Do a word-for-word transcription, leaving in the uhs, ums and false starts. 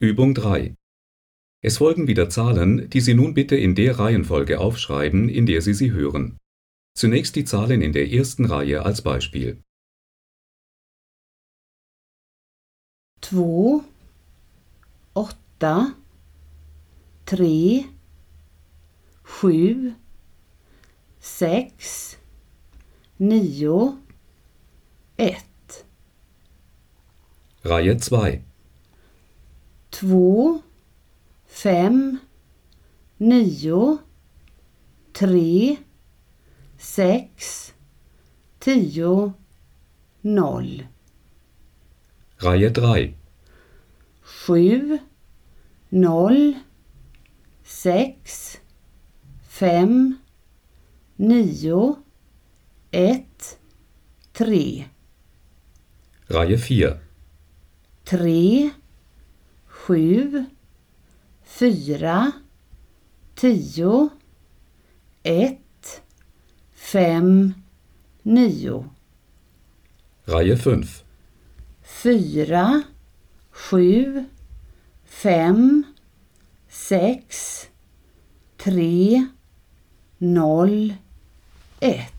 Übung drei. Es folgen wieder Zahlen, die Sie nun bitte in der Reihenfolge aufschreiben, in der Sie sie hören. Zunächst die Zahlen in der ersten Reihe als Beispiel. två, åtta, tre, sju, sex, nio, ett. Reihe zwei. två, fem, nio, tre, sex, tio, noll. Reihe drei. sju, noll, sex, fem, nio, ett, tre. Reihe vier. tre, sju, fyra, tio, ett, fem, nio. Reihe fünf. fyra, sju, fem, sex, tre, noll, ett.